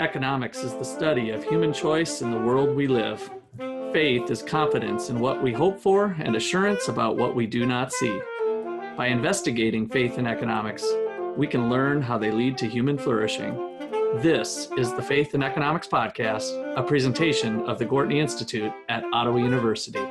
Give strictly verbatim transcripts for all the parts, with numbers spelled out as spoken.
Economics is the study of human choice in the world we live. Faith is confidence in what we hope for and assurance about what we do not see. By investigating faith in economics, we can learn how they lead to human flourishing. This is the Faith in Economics Podcast, a presentation of the Gortney Institute at Ottawa University.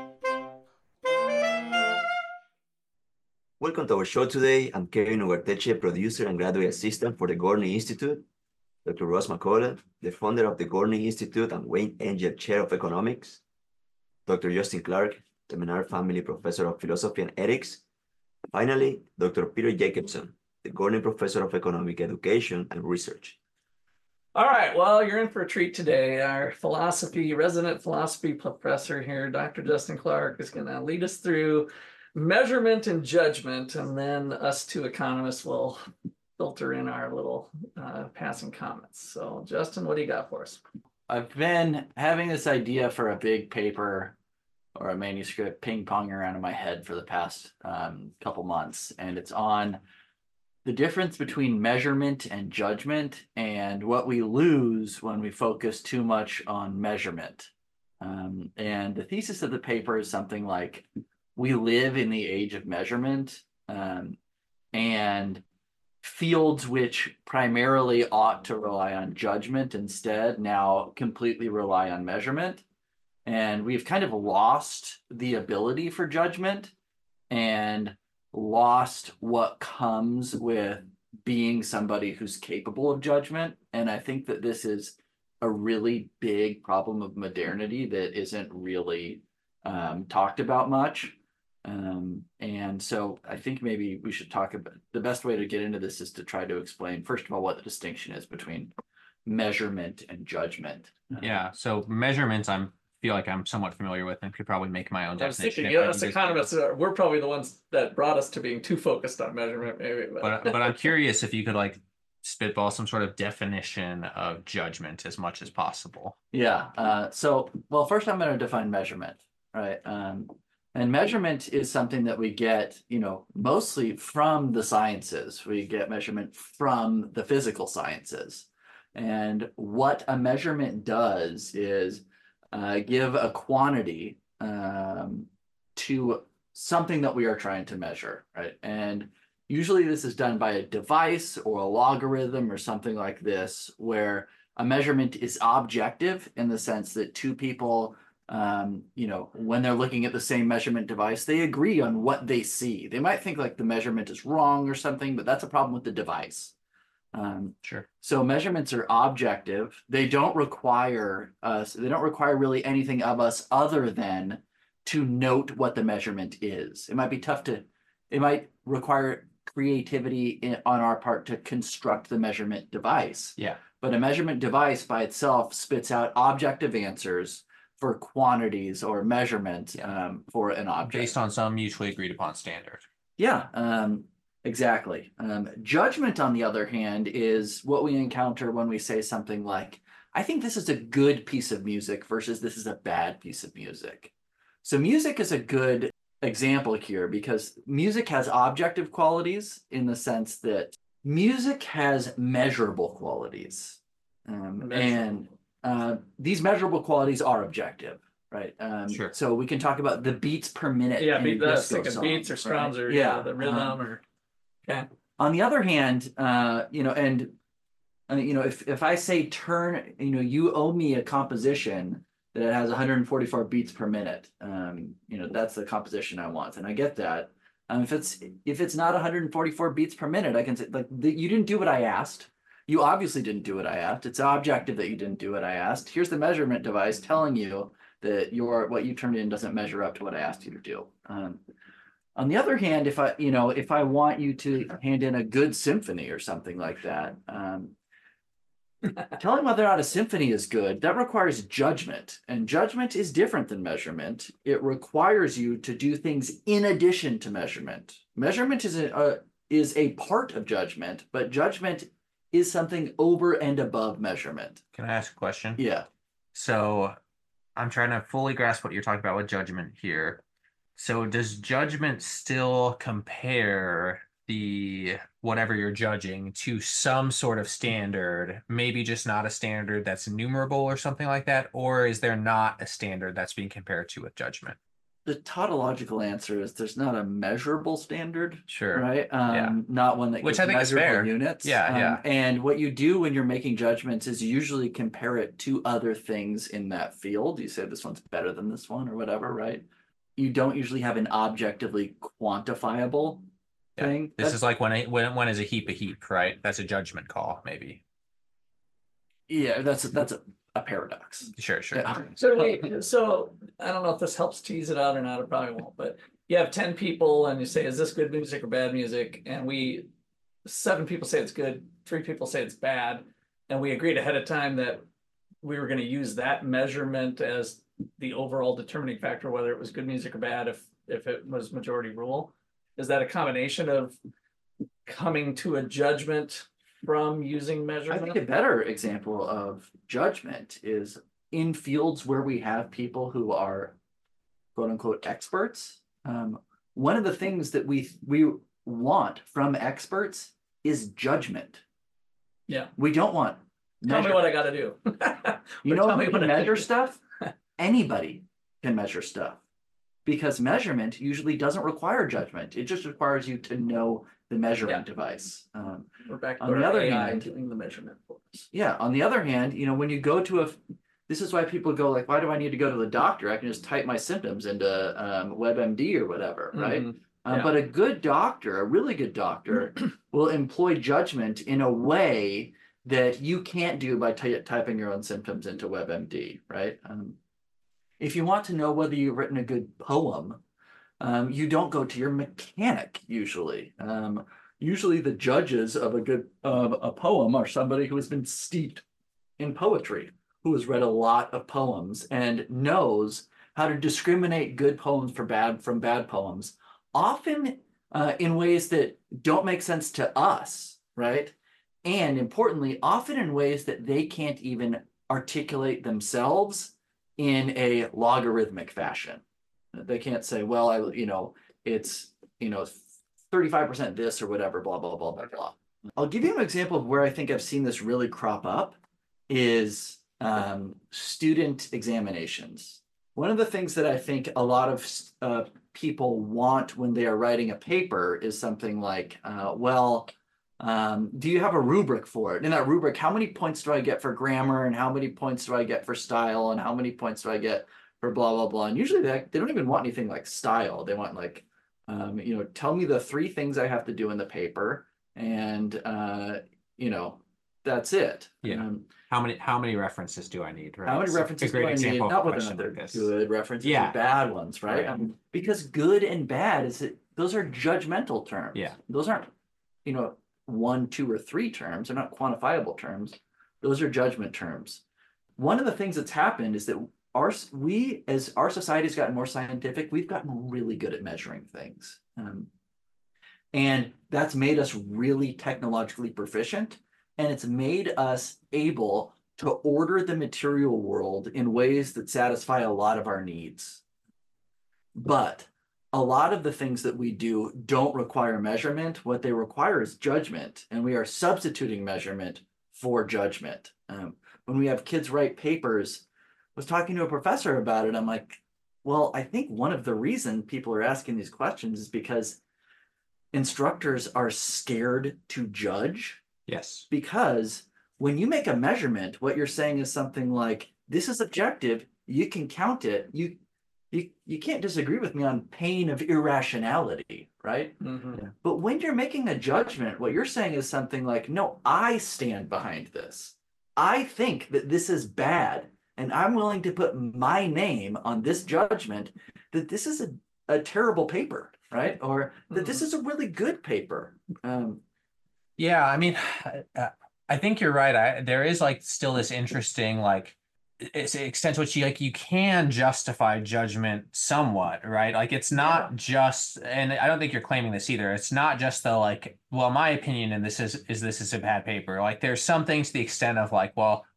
Welcome to our show today. I'm Kevin Ugarteche, producer and graduate assistant for the Gortney Institute. Doctor Ross McCullough, the founder of the Gortney Institute and Wayne Engel Chair of Economics. Doctor Justin Clark, the Menard Family Professor of Philosophy and Ethics. Finally, Doctor Peter Jacobson, the Gortney Professor of Economic Education and Research. All right, well, you're in for a treat today. Our philosophy, resident philosophy professor here, Doctor Justin Clark, is going to lead us through measurement and judgment, and then us two economists will filter in our little uh, passing comments. So, Justin, what do you got for us? I've been having this idea for a big paper or a manuscript ping-ponging around in my head for the past um, couple months, and it's on the difference between measurement and judgment and what we lose when we focus too much on measurement. Um, and the thesis of the paper is something like, we live in the age of measurement, um, and fields which primarily ought to rely on judgment instead now completely rely on measurement. And we've kind of lost the ability for judgment and lost what comes with being somebody who's capable of judgment. And I think that this is a really big problem of modernity that isn't really um, talked about much. Um, and so I think maybe we should talk about the best way to get into this is to try to explain, first of all, what the distinction is between measurement and judgment. Yeah. So measurements, I'm feel like I'm somewhat familiar with and could probably make my own I was definition. thinking, yeah, as economists, uh, we're probably the ones that brought us to being too focused on measurement, maybe. But, but, but I'm curious if you could like spitball some sort of definition of judgment as much as possible. Yeah. Uh, so, well, first I'm going to define measurement, right? Um, And measurement is something that we get, you know, mostly from the sciences. We get measurement from the physical sciences. And what a measurement does is uh, give a quantity um, to something that we are trying to measure, right? And usually this is done by a device or a logarithm or something like this, where a measurement is objective in the sense that two people Um, you know, when they're looking at the same measurement device, they agree on what they see. They might think like the measurement is wrong or something, but that's a problem with the device. Um, sure. So measurements are objective. They don't require us, they don't require really anything of us other than to note what the measurement is. It might be tough to, it might require creativity in, on our part to construct the measurement device. Yeah. But a measurement device by itself spits out objective answers for quantities or measurement um, for an object. Based on some mutually agreed upon standard. Yeah, um, exactly. Um, judgment, on the other hand, is what we encounter when we say something like, I think this is a good piece of music versus this is a bad piece of music. So music is a good example here because music has objective qualities in the sense that music has measurable qualities. Um, Measurable. And Uh, these measurable qualities are objective, right? Um, sure. So we can talk about the beats per minute. yeah, in beat, a the disco thinking song, beats or strums right? or yeah, yeah, the rhythm um, or okay. On the other hand, uh, you know, and uh, you know, if if I say turn, you know, you owe me a composition that has one hundred forty-four beats per minute, um, you know, that's the composition I want, and I get that. Um, if it's if it's not one hundred forty-four beats per minute, I can say like the, you didn't do what I asked. You obviously didn't do what I asked. It's objective that you didn't do what I asked. Here's the measurement device telling you that your what you turned in doesn't measure up to what I asked you to do. Um, on the other hand, if I, you know, if I want you to hand in a good symphony or something like that, um, telling whether or not a symphony is good, that requires judgment. And judgment is different than measurement. It requires you to do things in addition to measurement. Measurement is a, a is a part of judgment, but judgment is something over and above measurement. Can I ask a question? Yeah. So I'm trying to fully grasp what you're talking about with judgment here. So does judgment still compare the whatever you're judging to some sort of standard, maybe just not a standard that's numerable or something like that? Or is there not a standard that's being compared to with judgment? The tautological answer is there's not a measurable standard, Sure. right? Um, Yeah. not one that Which gives I think is measurable fair. units. Yeah, Um, yeah. And what you do when you're making judgments is you usually compare it to other things in that field. You say this one's better than this one or whatever, right? You don't usually have an objectively quantifiable Yeah. thing. This That's- is like when, a, when one is a heap a heap, right? That's a judgment call, maybe. yeah, that's a, that's a, a paradox. Sure, sure. Yeah. So wait, so I don't know if this helps tease it out or not, it probably won't, but you have ten people and you say, is this good music or bad music? And we, seven people say it's good, three people say it's bad. And we agreed ahead of time that we were gonna use that measurement as the overall determining factor, whether it was good music or bad, if, if it was majority rule. Is that a combination of coming to a judgment from using I measurement? think a better example of judgment is in fields where we have people who are quote unquote experts. Um, one of the things that we we want from experts is judgment. Yeah. We don't want Tell me measure- what I gotta do. you Or know tell who me what can I measure do. stuff? Anybody can measure stuff. Because measurement usually doesn't require judgment. It just requires you to know the measuring Yeah. device. Um, We're back to On the our other A I hand- doing the measurement for us. Yeah, on the other hand, you know, when you go to a, this is why people go like, why do I need to go to the doctor? I can just type my symptoms into um, WebMD or whatever, right? Mhm. Uh, yeah. But a good doctor, a really good doctor, will employ judgment in a way that you can't do by ty- typing your own symptoms into WebMD, right? Um, if you want to know whether you've written a good poem, um, you don't go to your mechanic usually. Um, usually the judges of a good of a poem are somebody who has been steeped in poetry, who has read a lot of poems and knows how to discriminate good poems for bad from bad poems, often uh, in ways that don't make sense to us, right? And importantly, often in ways that they can't even articulate themselves in a logarithmic fashion. They can't say, well, I, you know, it's, you know, thirty-five percent this or whatever, blah, blah, blah, blah, blah. I'll give you an example of where I think I've seen this really crop up is um, student examinations. One of the things that I think a lot of uh, people want when they are writing a paper is something like, uh, well, um, do you have a rubric for it? In that rubric, how many points do I get for grammar and how many points do I get for style and how many points do I get for blah, blah, blah. And usually they, they don't even want anything like style. They want like, um, you know, tell me the three things I have to do in the paper. And, uh, you know, that's it. Yeah. Um, How many how many references do I need? Right? how many It's a references great do I need? example of a Not whether or question not they're like this. good references Yeah. or bad ones, right? Right. Um, because good and bad is it, those are judgmental terms. Yeah. Those aren't, you know, one, two, or three terms. They're not quantifiable terms. Those are judgment terms. One of the things that's happened is that our we as our society has gotten more scientific, we've gotten really good at measuring things. Um, and that's made us really technologically proficient. And it's made us able to order the material world in ways that satisfy a lot of our needs. But a lot of the things that we do don't require measurement. What they require is judgment. And we are substituting measurement for judgment. Um, when we have kids write papers, I was talking to a professor about it. I'm like, well, I think one of the reasons people are asking these questions is because instructors are scared to judge. Yes. Because when you make a measurement, what you're saying is something like, this is objective, you can count it, you you, you can't disagree with me on pain of irrationality, right? Mhm. But when you're making a judgment, what you're saying is something like, no, I stand behind this. I think that this is bad, and I'm willing to put my name on this judgment that this is a, a terrible paper, right? Or that this is a really good paper. Um, Yeah, I mean, I, I think you're right. I, there is like still this interesting like it's an extent to which you like you can justify judgment somewhat, right? Like it's not Yeah. just, and I don't think you're claiming this either. It's not just the like, well, my opinion and this is is this is a bad paper. Like there's some things to the extent of like, well,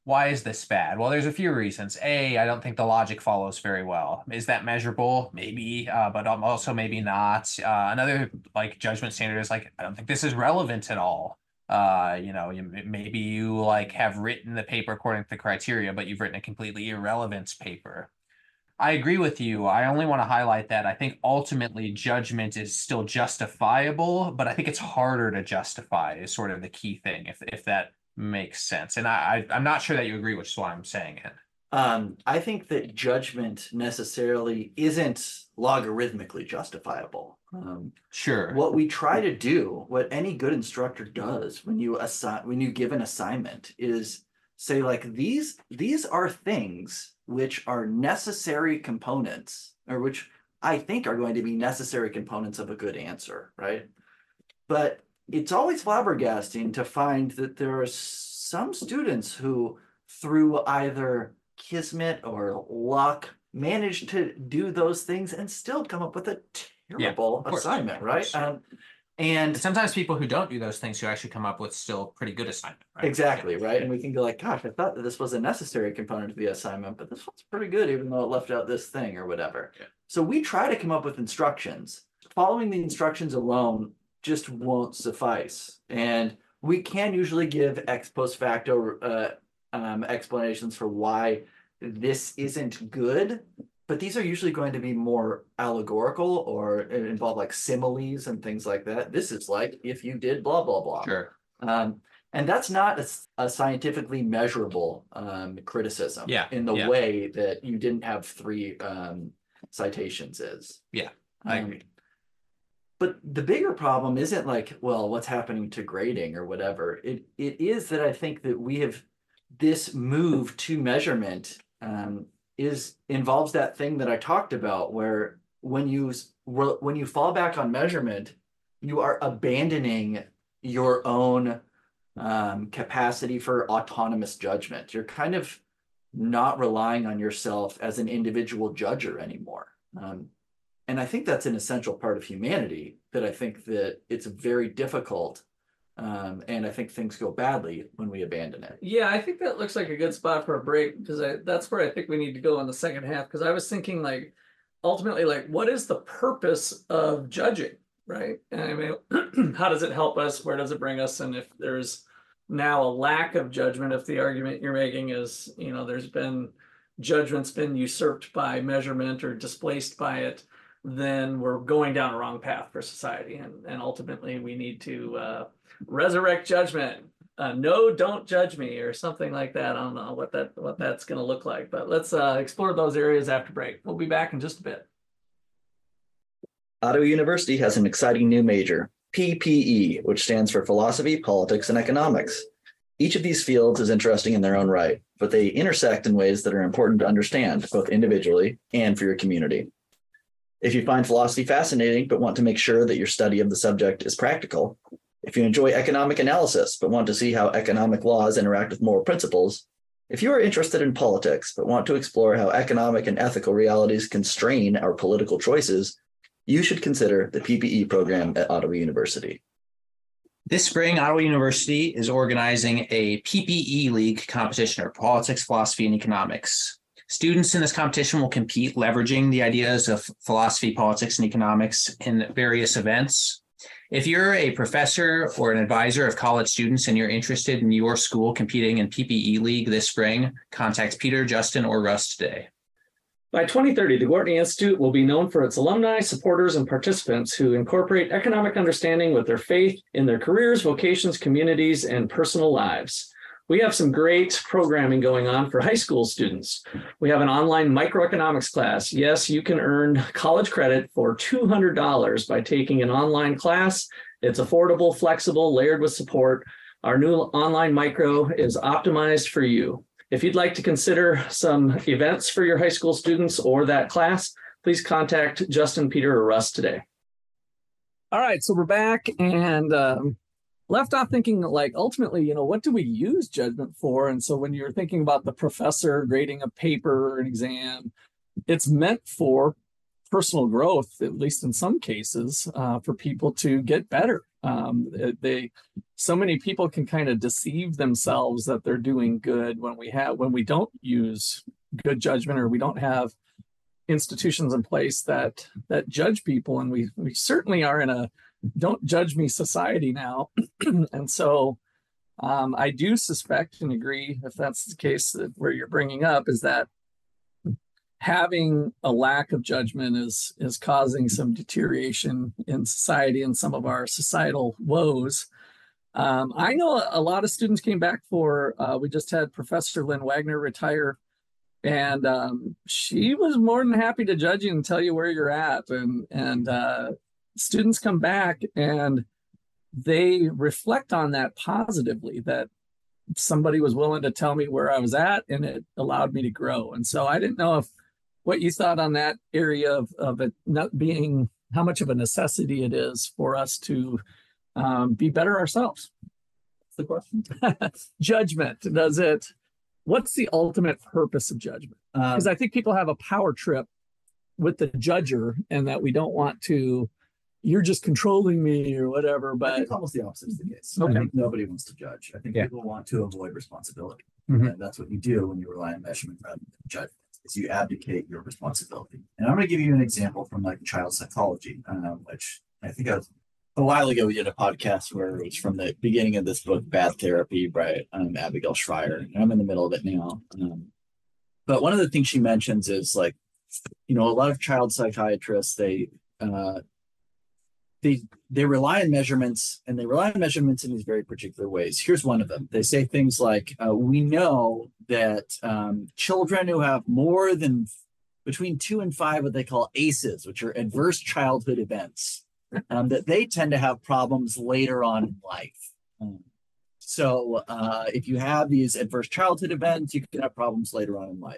why is this bad? Well, there's a few reasons. A, I don't think the logic follows very well. Is that measurable? Maybe, uh, but also maybe not. Uh, another like judgment standard is like, I don't think this is relevant at all. Uh, you know, you, maybe you like have written the paper according to the criteria, but you've written a completely irrelevant paper. I agree with you. I only want to highlight that I think ultimately judgment is still justifiable, but I think it's harder to justify is sort of the key thing, if if that makes sense. And I, I I'm not sure that you agree, which is why I'm saying it. Um, I think that judgment necessarily isn't logarithmically justifiable. Um, Sure. what we try to do, what any good instructor does when you assign, when you give an assignment, is say like these these are things which are necessary components, or which I think are going to be necessary components of a good answer, right? But it's always flabbergasting to find that there are some students who, through either kismet or luck, manage to do those things and still come up with a terrible Yeah, assignment, right? Um, and And sometimes people who don't do those things who actually come up with still pretty good assignment, right? exactly, right? And we can go like, gosh, I thought that this was a necessary component of the assignment, but this one's pretty good, even though it left out this thing or whatever. Yeah. So we try to come up with instructions. Following the instructions alone just won't suffice. And we can usually give ex post facto uh, um, explanations for why this isn't good, but these are usually going to be more allegorical or involve like similes and things like that. This is like if you did blah, blah, blah. Sure. Um, and that's not a, a scientifically measurable um, criticism Yeah, in the yeah. way that you didn't have three um, citations is. Yeah, I Um, agree. But the bigger problem isn't like, well, what's happening to grading or whatever. It it is that I think that we have this move to measurement um, is involves that thing that I talked about, where when you when you fall back on measurement, you are abandoning your own um, capacity for autonomous judgment. You're kind of not relying on yourself as an individual judger anymore. Um, and I think that's an essential part of humanity, that I think that it's very difficult. Um, and I think things go badly when we abandon it. Yeah, I think that looks like a good spot for a break, because I, that's where I think we need to go in the second half. Because I was thinking, like, ultimately, like, what is the purpose of judging, right? And I mean, how does it help us? Where does it bring us? And if there's now a lack of judgment, if the argument you're making is, you know, there's been judgment's been usurped by measurement or displaced by it, then we're going down a wrong path for society. And, and ultimately, we need to uh, resurrect judgment. Uh, no, don't judge me, or something like that. I don't know what that what that's going to look like, but let's uh, explore those areas after break. We'll be back in just a bit. Ottawa University has an exciting new major, P P E, which stands for Philosophy, Politics, and Economics. Each of these fields is interesting in their own right, but they intersect in ways that are important to understand, both individually and for your community. If you find philosophy fascinating, but want to make sure that your study of the subject is practical, if you enjoy economic analysis, but want to see how economic laws interact with moral principles, if you are interested in politics, but want to explore how economic and ethical realities constrain our political choices, you should consider the P P E program at Ottawa University. This spring, Ottawa University is organizing a P P E League competition, or Politics, Philosophy, and Economics. Students in this competition will compete leveraging the ideas of philosophy, politics, and economics in various events. If you're a professor or an advisor of college students and you're interested in your school competing in P P E League this spring, contact Peter, Justin, or Russ today. By twenty thirty, the Gortney Institute will be known for its alumni, supporters, and participants who incorporate economic understanding with their faith in their careers, vocations, communities, and personal lives. We have some great programming going on for high school students. We have an online microeconomics class. Yes, you can earn college credit for two hundred dollars by taking an online class. It's affordable, flexible, layered with support. Our new online micro is optimized for you. If you'd like to consider some events for your high school students or that class, please contact Justin, Peter, or Russ today. All right, so we're back, and um, left off thinking, like, ultimately, you know, what do we use judgment for? And so when you're thinking about the professor grading a paper or an exam, it's meant for personal growth, at least in some cases, uh, for people to get better. Um, they, so many people can kind of deceive themselves that they're doing good when we have, when we don't use good judgment, or we don't have institutions in place that, that judge people. And we, we certainly are in a don't judge me society now. And so um, I do suspect and agree, if that's the case that where you're bringing up, is that having a lack of judgment is is causing some deterioration in society and some of our societal woes. Um, I know a lot of students came back for, uh, we just had Professor Lynn Wagner retire, and um, she was more than happy to judge you and tell you where you're at. And, and uh, students come back and they reflect on that positively, that somebody was willing to tell me where I was at, and it allowed me to grow. And so I didn't know if what you thought on that area of, of it not being, how much of a necessity it is for us to um, be better ourselves. That's the question. Judgment, does it, what's the ultimate purpose of judgment? Because um, I think people have a power trip with the judger, and that we don't want to, you're just controlling me or whatever. But I think almost the opposite is the case. Okay. I think nobody wants to judge. I think Yeah. people want to avoid responsibility. Mhm. And that's what you do when you rely on measurement rather than judgment, is you abdicate your responsibility. And I'm going to give you an example from like child psychology, um, which I think I was, a while ago we did a podcast where it was from the beginning of this book, Bad Therapy by um, Abigail Schreier. And I'm in the middle of it now. Um, but one of the things she mentions is like, you know, a lot of child psychiatrists, they, uh, They, they rely on measurements, and they rely on measurements in these very particular ways. Here's one of them. They say things like, uh, we know that um, children who have more than between two and five, what they call A C Es, which are adverse childhood events, um, that they tend to have problems later on in life. Um, so uh, if you have these adverse childhood events, you can have problems later on in life.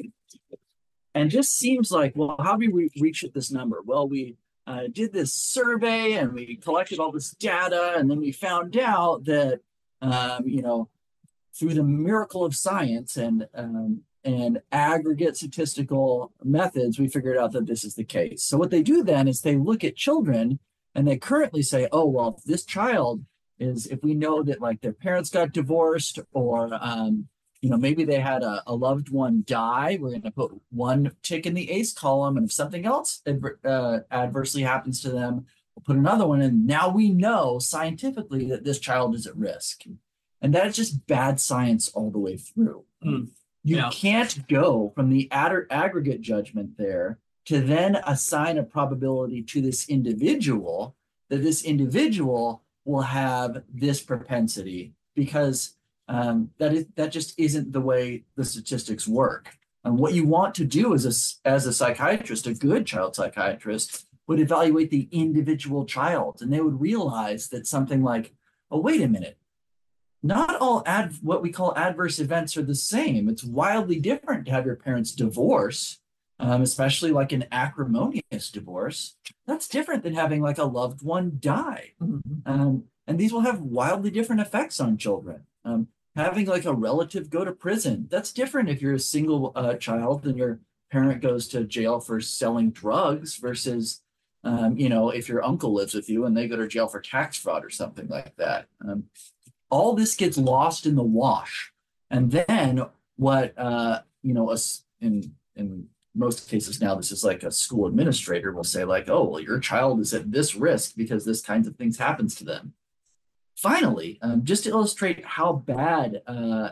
And just seems like, well, how do we reach this number? Well, we Uh, did this survey and we collected all this data, and then we found out that um, you know, through the miracle of science and um, and aggregate statistical methods, we figured out that this is the case. So what they do then is they look at children, and they currently say, oh well, if this child is, if we know that like their parents got divorced, or um, you know, maybe they had a, a loved one die, we're going to put one tick in the A C E column. And if something else adver uh, adversely happens to them, we'll put another one in. Now we know scientifically that this child is at risk. And that is just bad science all the way through. Mm. You yeah. can't go from the ad aggregate judgment there to then assign a probability to this individual that this individual will have this propensity, because Um, that is that just isn't the way the statistics work. And what you want to do as a, as a psychiatrist, a good child psychiatrist, would evaluate the individual child, and they would realize that something like, oh, wait a minute, not all ad what we call adverse events are the same. It's wildly different to have your parents divorce, um, especially like an acrimonious divorce. That's different than having like a loved one die. Mm-hmm. um, and these will have wildly different effects on children. Um, having like a relative go to prison, that's different if you're a single uh, child and your parent goes to jail for selling drugs versus, um, you know, if your uncle lives with you and they go to jail for tax fraud or something like that. Um, all this gets lost in the wash. And then what, uh, you know, us in, in most cases now, this is like a school administrator will say like, oh, well, your child is at this risk because this kinds of things happens to them. Finally, um, just to illustrate how bad uh,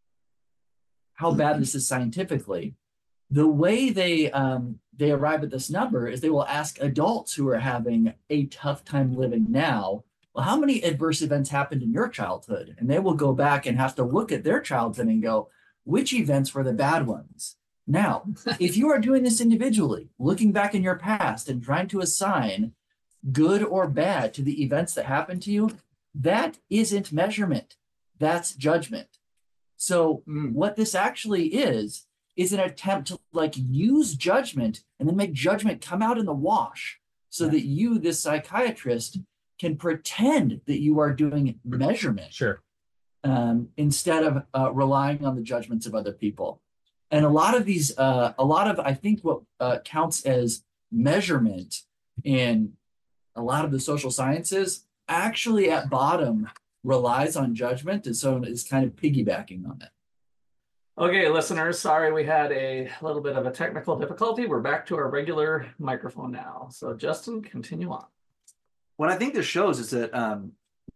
how bad this is scientifically, the way they um, they arrive at this number is they will ask adults who are having a tough time living now, well, how many adverse events happened in your childhood? And they will go back and have to look at their childhood and go, which events were the bad ones? Now, if you are doing this individually, looking back in your past and trying to assign good or bad to the events that happened to you, that isn't measurement, that's judgment. So mm. what this actually is, is an attempt to like use judgment and then make judgment come out in the wash, so yeah. that you, this psychiatrist, can pretend that you are doing measurement. Sure. Um, instead of uh, relying on the judgments of other people. And a lot of these, uh, a lot of, I think what uh, counts as measurement in a lot of the social sciences actually at bottom relies on judgment, and so is kind of piggybacking on it. Okay, listeners, sorry we had a little bit of a technical difficulty. We're back to our regular microphone now. So Justin, continue on. What I think this shows is that um,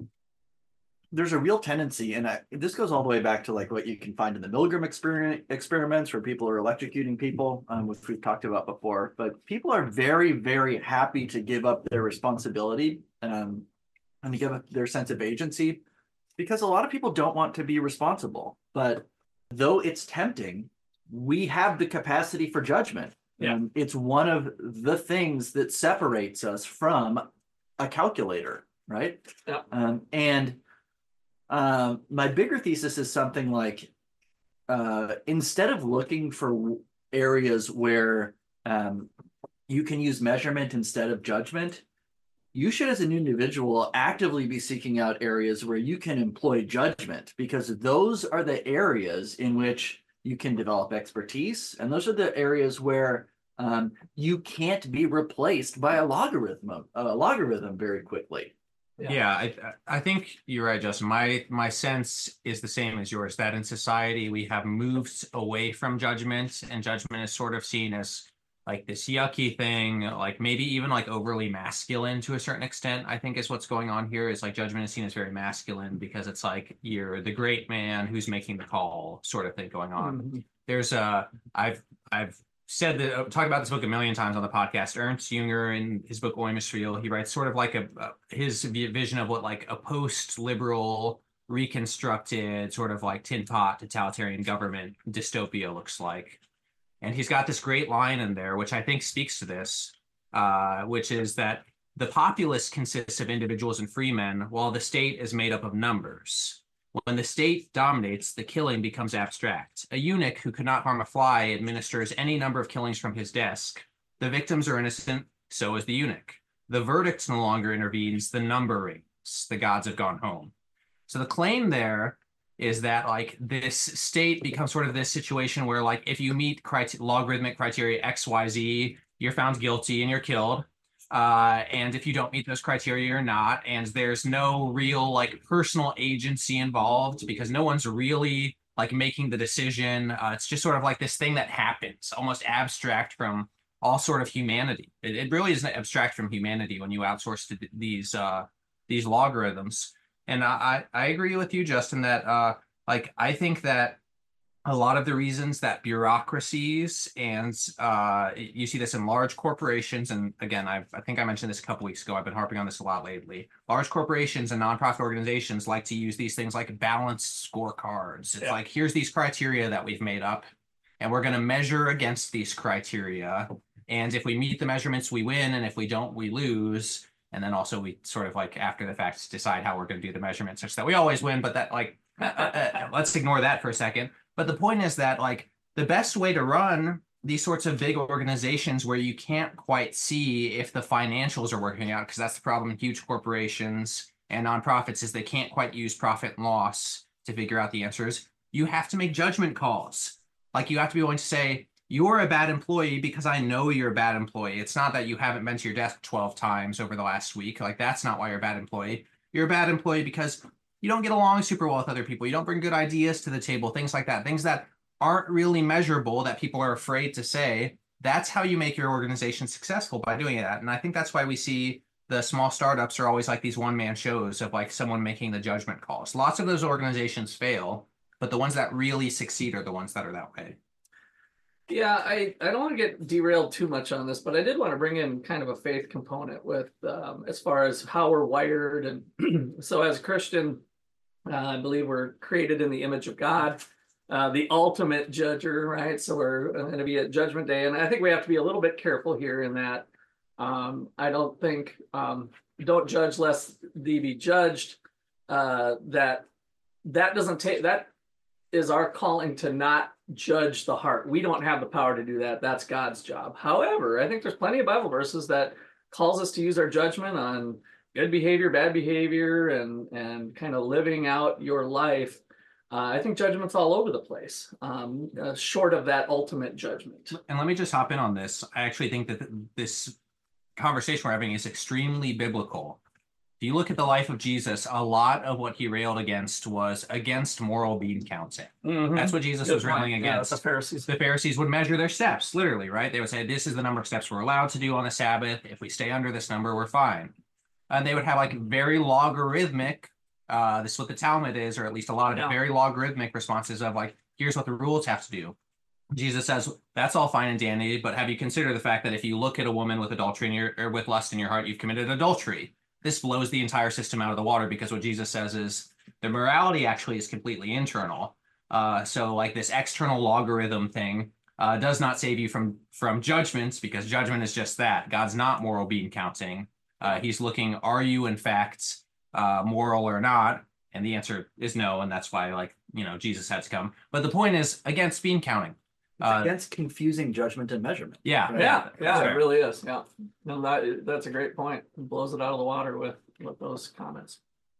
there's a real tendency, and I, this goes all the way back to like what you can find in the Milgram experiment, experiments where people are electrocuting people, um, which we've talked about before. But people are very, very happy to give up their responsibility um, and to give up their sense of agency, because a lot of people don't want to be responsible. But though it's tempting, we have the capacity for judgment. Yeah. And it's one of the things that separates us from a calculator, right? Yeah. Um, and um, my bigger thesis is something like, uh, instead of looking for areas where um, you can use measurement instead of judgment, you should, as an individual, actively be seeking out areas where you can employ judgment, because those are the areas in which you can develop expertise. And those are the areas where um, you can't be replaced by a logarithm, a logarithm very quickly. Yeah. Yeah, I I think you're right, Justin. My my sense is the same as yours, that in society we have moved away from judgment, and judgment is sort of seen as like this yucky thing, like maybe even like overly masculine to a certain extent. I think is what's going on here, is like judgment is seen as very masculine because it's like you're the great man who's making the call sort of thing going on. Mm-hmm. There's a, I've I've said that, uh, talked about this book a million times on the podcast. Ernst Jünger, in his book Oimispiel, he writes sort of like a, uh, his vision of what like a post-liberal, reconstructed sort of like tin pot totalitarian government dystopia looks like. And he's got this great line in there, which I think speaks to this, uh, which is that the populace consists of individuals and free men, while the state is made up of numbers. When the state dominates, the killing becomes abstract. A eunuch who could not harm a fly administers any number of killings from his desk. The victims are innocent, so is the eunuch. The verdict no longer intervenes, the number rings. The gods have gone home. So the claim there is that like this state becomes sort of this situation where like if you meet criteria, logarithmic criteria X, Y, Z, you're found guilty and you're killed. Uh, and if you don't meet those criteria, you're not. And there's no real like personal agency involved because no one's really like making the decision. Uh, it's just sort of like this thing that happens, almost abstract from all sort of humanity. It, it really isn't abstract from humanity when you outsource to these uh, these logarithms. And I, I agree with you, Justin, that uh, like I think that a lot of the reasons that bureaucracies and uh, you see this in large corporations, and again, I've, I think I mentioned this a couple weeks ago, I've been harping on this a lot lately. Large corporations and nonprofit organizations like to use these things like balanced scorecards. It's Yeah. like, here's these criteria that we've made up, and we're going to measure against these criteria. And if we meet the measurements, we win. And if we don't, we lose. And then also we sort of like after the fact decide how we're going to do the measurements such that we always win. But that like, uh, uh, let's ignore that for a second. But the point is that like the best way to run these sorts of big organizations where you can't quite see if the financials are working out, because that's the problem in huge corporations and nonprofits, is they can't quite use profit and loss to figure out the answers. You have to make judgment calls. Like you have to be willing to say, you're a bad employee because I know you're a bad employee. It's not that you haven't been to your desk twelve times over the last week. Like that's not why you're a bad employee. You're a bad employee because you don't get along super well with other people. You don't bring good ideas to the table, things like that, things that aren't really measurable that people are afraid to say. That's how you make your organization successful, by doing that. And I think that's why we see the small startups are always like these one-man shows of like someone making the judgment calls. Lots of those organizations fail, but the ones that really succeed are the ones that are that way. Yeah, I, I don't want to get derailed too much on this, but I did want to bring in kind of a faith component with um, as far as how we're wired. And so as a Christian, uh, I believe we're created in the image of God, uh, the ultimate judger, right? So we're going to be at Judgment Day. And I think we have to be a little bit careful here in that um, I don't think, um, don't judge lest thee be judged, uh, that that doesn't take, that is our calling to not judge the heart. We don't have the power to do that. That's God's job. However, I think there's plenty of Bible verses that calls us to use our judgment on good behavior, bad behavior, and and kind of living out your life. Uh, I think judgment's all over the place, um, uh, short of that ultimate judgment. And let me just hop in on this. I actually think that this conversation we're having is extremely biblical. If you look at the life of Jesus, a lot of what he railed against was against moral bean counting. Mhm. That's what Jesus Good was railing point. Yeah, against. the Pharisees. The Pharisees would measure their steps, literally, right? They would say, this is the number of steps we're allowed to do on the Sabbath. If we stay under this number, we're fine. And they would have like very logarithmic, uh, this is what the Talmud is, or at least a lot of Yeah. it, very logarithmic responses of like, here's what the rules have to do. Jesus says, that's all fine and dandy, but have you considered the fact that if you look at a woman with adultery in your, or with lust in your heart, you've committed adultery? This blows the entire system out of the water, because what Jesus says is the morality actually is completely internal. Uh, so like this external logarithm thing uh, does not save you from from judgments, because judgment is just that. God's not moral bean counting. Uh, he's looking, are you in fact uh, moral or not? And the answer is no, and that's why like you know Jesus had to come. But the point is against bean counting. It's Uh, against confusing judgment and measurement. yeah, Right. Yeah, yeah, Sure. it really is. Yeah, no, that that's a great point. It blows it out of the water with with those comments.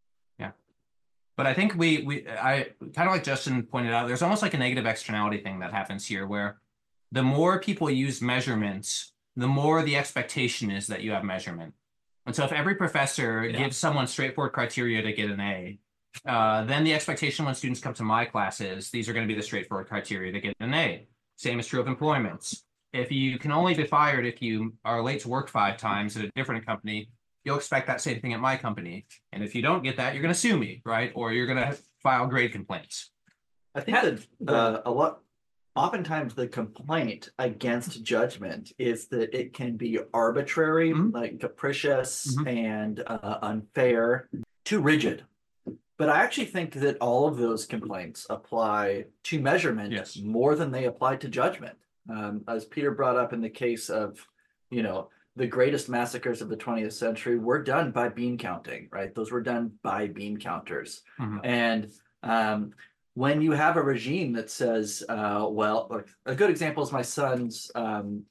But I think we we I kind of like Justin pointed out, there's almost like a negative externality thing that happens here, where the more people use measurements, the more the expectation is that you have measurement. And so if every professor Yeah. gives someone straightforward criteria to get an A, uh, then the expectation when students come to my class is these are going to be the straightforward criteria to get an A. Same is true of employment. If you can only be fired if you are late to work five times at a different company, you'll expect that same thing at my company. And if you don't get that, you're going to sue me, right? Or you're going to file grade complaints. I think that uh, a lot, oftentimes the complaint against judgment is that it can be arbitrary, Mhm. like capricious Mhm. and uh, unfair, too rigid. But I actually think that all of those complaints apply to measurement Yes. more than they apply to judgment. Um, as Peter brought up in the case of, you know, the greatest massacres of the twentieth century were done by bean counting, right? Those were done by bean counters. Mhm. And um, when you have a regime that says, uh, well, like, a good example is my son's um,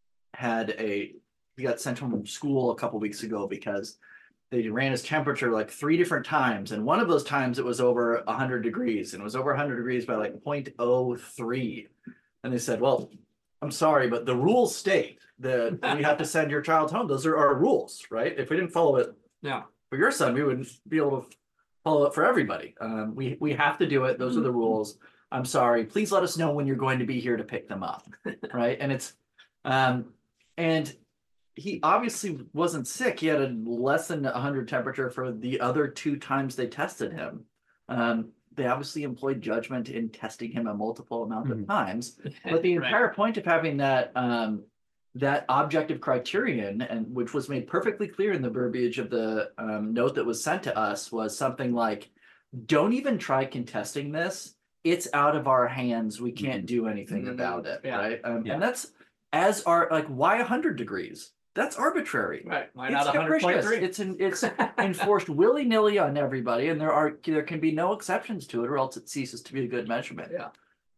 had a, he got sent home from school a couple weeks ago because they ran his temperature like three different times. And one of those times it was over one hundred degrees, and it was over one hundred degrees by like zero point zero three. And they said, well, I'm sorry, but the rules state that we have to send your child home. Those are our rules, right? If we didn't follow it Yeah, for your son, we wouldn't be able to follow it for everybody. Um, we, we have to do it. Those are the rules. I'm sorry. Please let us know when you're going to be here to pick them up, right? And it's, um, and he obviously wasn't sick. He had a less than one hundred temperature for the other two times they tested him. Um, they obviously employed judgment in testing him a multiple amount Mhm. of times. But the Right. entire point of having that um, that objective criterion, and which was made perfectly clear in the verbiage of the um, note that was sent to us, was something like, "Don't even try contesting this. It's out of our hands. We can't do anything Mhm. about it." Yeah. Right? Um, Yeah. And that's as our like why one hundred degrees? That's arbitrary. Right. Why It's not one hundred point capricious. three? It's an, it's enforced willy nilly on everybody, and there are there can be no exceptions to it, or else it ceases to be a good measurement. Yeah.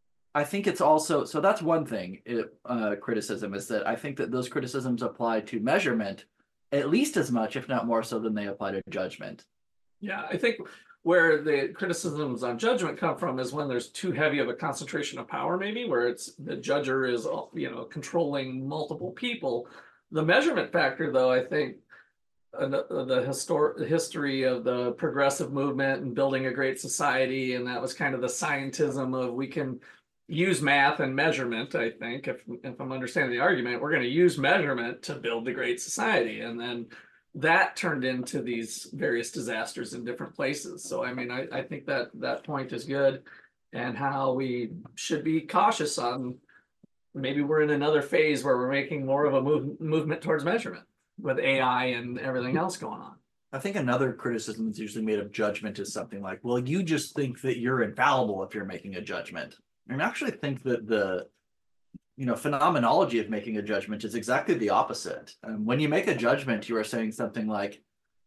I think it's also so that's one thing. It, uh, criticism is that I think that those criticisms apply to measurement at least as much, if not more so, than they apply to judgment. Yeah, I think where the criticisms on judgment come from is when there's too heavy of a concentration of power, maybe where it's the judger is, you know, controlling multiple people. The measurement factor, though, I think uh, the, the histor- history of the progressive movement and building a great society, and that was kind of the scientism of we can use math and measurement. I think if if I'm understanding the argument, we're going to use measurement to build the great society, and then that turned into these various disasters in different places. So I mean, I, I think that that point is good, and how we should be cautious on maybe we're in another phase where we're making more of a move, movement towards measurement with A I and everything else going on. I think another criticism that's usually made of judgment is something like, well, you just think that you're infallible if you're making a judgment. And I actually think that the you know phenomenology of making a judgment is exactly the opposite. Um, when you make a judgment, you are saying something like,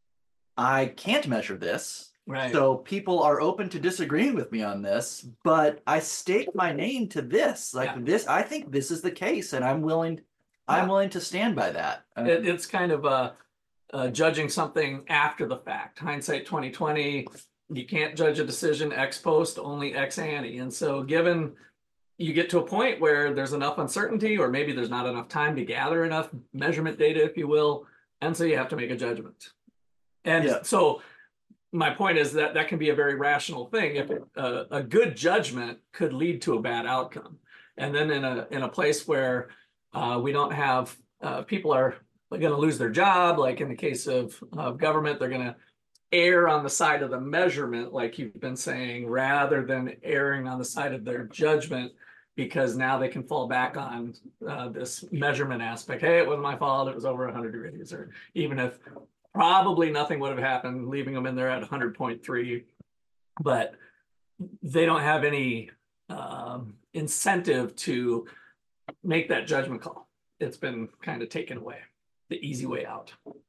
I can't measure this. Right. So people are open to disagreeing with me on this, but I stake my name to this. Like Yeah. this, I think this is the case, and I'm willing, I'm Yeah. willing to stand by that. Um, It, it's kind of uh, uh, judging something after the fact. Hindsight twenty twenty. You can't judge a decision ex post, only ex ante. And so, given you get to a point where there's enough uncertainty, or maybe there's not enough time to gather enough measurement data, if you will, and so you have to make a judgment. And Yeah. so my point is that that can be a very rational thing. If it, uh, a good judgment could lead to a bad outcome. And then in a in a place where uh, we don't have uh, people are going to lose their job, like in the case of uh, government, they're going to err on the side of the measurement, like you've been saying, rather than erring on the side of their judgment, because now they can fall back on uh, this measurement aspect. Hey, it wasn't my fault. It was over one hundred degrees, or even if probably nothing would have happened, leaving them in there at one hundred point three, but they don't have any um, incentive to make that judgment call. It's been kind of taken away, the easy way out.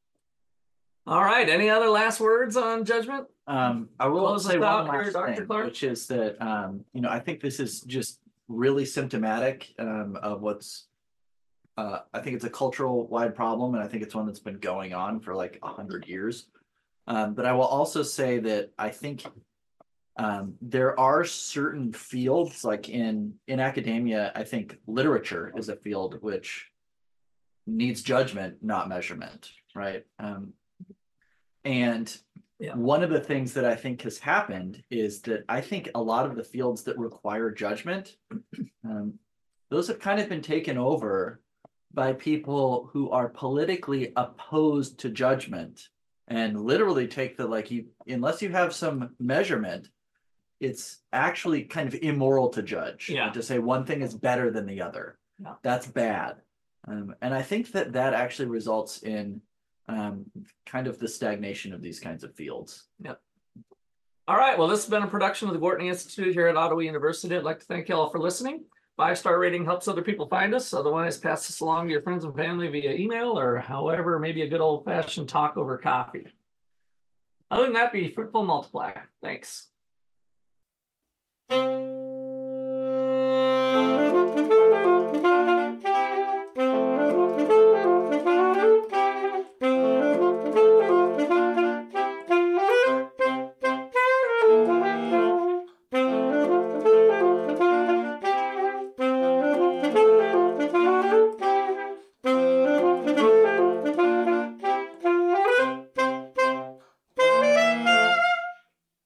All right. Any other last words on judgment? Um, I will Close say us out one here, last Doctor thing, Clark. which is that, um, you know, I think this is just really symptomatic um, of what's, uh, I think it's a cultural wide problem, and I think it's one that's been going on for like a hundred years. Um, but I will also say that I think um, there are certain fields, like in in academia, I think literature is a field which needs judgment, not measurement, right? Um, and Yeah. one of the things that I think has happened is that I think a lot of the fields that require judgment, um, those have kind of been taken over by people who are politically opposed to judgment, and literally take the, like, you, unless you have some measurement, it's actually kind of immoral to judge. Yeah. And to say one thing is better than the other. Yeah. That's bad. Um, and I think that that actually results in um, kind of the stagnation of these kinds of fields. Yep. All right. Well, this has been a production of the Gortney Institute here at Ottawa University. I'd like to thank you all for listening. Five-star rating helps other people find us. Otherwise, pass this along to your friends and family via email, or however, maybe a good old-fashioned talk over coffee. Other than that, be fruitful, multiply. Thanks.